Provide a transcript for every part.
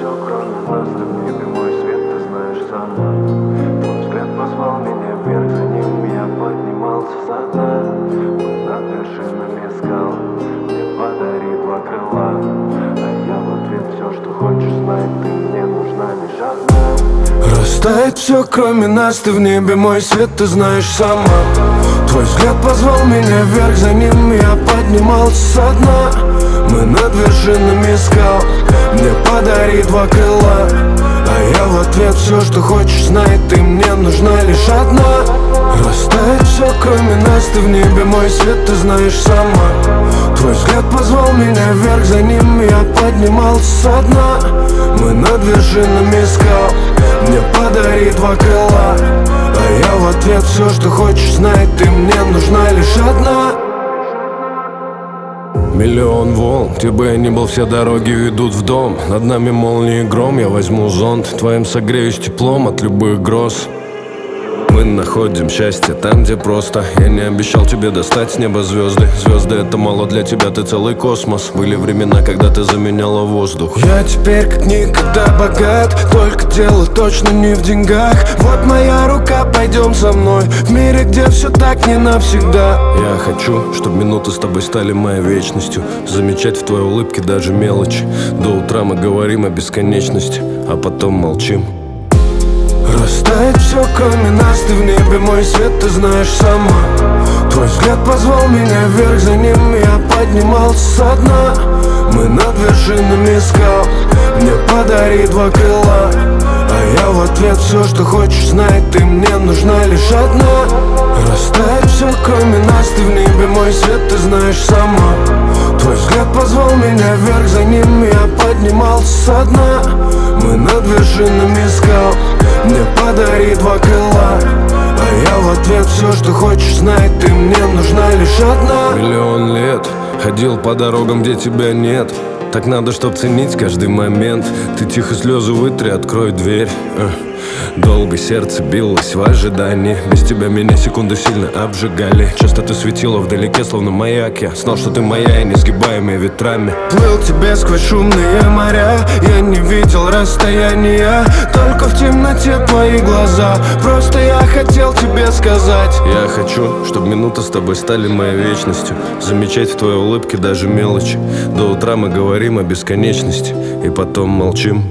все, кроме нас, ты в небе мой свет, ты знаешь сама. Твой взгляд позвал меня вверх, за ним я поднимался со дна. Мы над вершинами скал, мне подари два крыла. А я в ответ все, что хочешь знать, ты мне нужна лишь одна. Растает все, кроме нас, ты в небе мой свет, ты знаешь сама. Твой взгляд позвал меня вверх, за ним я поднимался со дна. Мы над вершинами скал, мне подари два крыла. А я в ответ все, что хочешь знать, ты мне нужна лишь одна. Растает все, кроме нас, ты в небе мой свет, ты знаешь сама. Твой взгляд позвал меня вверх, за ним я поднимался со дна. Мы над вершинами скал, мне подари два крыла. А я в ответ все, что хочешь знать, ты мне нужна лишь одна. Миллион волн, где бы я ни был, все дороги ведут в дом. Над нами молнии и гром, я возьму зонт, твоим согреюсь теплом от любых гроз. Мы находим счастье там, где просто. Я не обещал тебе достать с неба звезды. Звезды — это мало для тебя, ты целый космос. Были времена, когда ты заменяла воздух. Я теперь как никогда богат, только дело точно не в деньгах. Вот моя рука, пойдем со мной в мире, где все так не навсегда. Я хочу, чтобы минуты с тобой стали моей вечностью. Замечать в твоей улыбке даже мелочи. До утра мы говорим о бесконечности, а потом молчим. Растает все, кроме нас, ты в небе мой свет, ты знаешь сама. Твой взгляд позвал меня вверх, за ним я поднимался со дна. Мы над вершинами скал, мне подари два крыла. А я в ответ все, что хочешь знать, ты мне нужна лишь одна. Растает все, кроме нас, ты в небе мой свет, ты знаешь сама. Твой взгляд позвал меня вверх, за ним я поднимался со дна. Мы над вершинами скал, мне подари два крыла. А я в ответ все, что хочешь знать, ты мне нужна лишь одна. Миллион лет ходил по дорогам, где тебя нет. Так надо, чтоб ценить каждый момент. Ты тихо слезы вытри, открой дверь. Долго сердце билось в ожидании. Без тебя меня секунды сильно обжигали. Часто ты светила вдалеке, словно маяк. Я знал, что ты моя и несгибаемая ветрами. Плыл тебе сквозь шумные моря, я не видел расстояния. Только в темноте твои глаза. Просто я хотел тебе сказать. Я хочу, чтобы минуты с тобой стали моей вечностью. Замечать в твоей улыбке даже мелочи. До утра мы говорим о бесконечности, и потом молчим.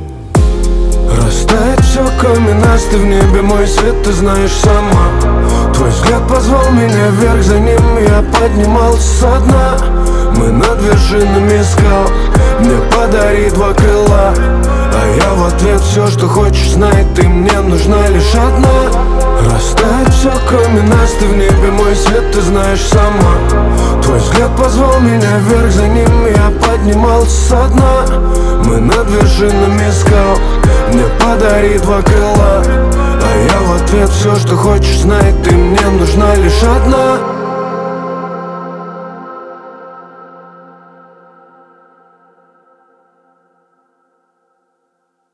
Растает все, кроме нас, ты в небе мой свет, ты знаешь сама. Твой взгляд позвал меня вверх, за ним я поднимался со дна. Мы над вершинами скал, мне подари два крыла. А я в ответ все, что хочешь знать, ты мне нужна лишь одна. Растает все, кроме нас, ты в небе мой свет, ты знаешь сама. Твой взгляд позвал меня вверх, за ним я поднимался со дна. Мы над вершинами скал, мне подари два крыла. А я в ответ все, что хочешь знать, ты мне нужна лишь одна.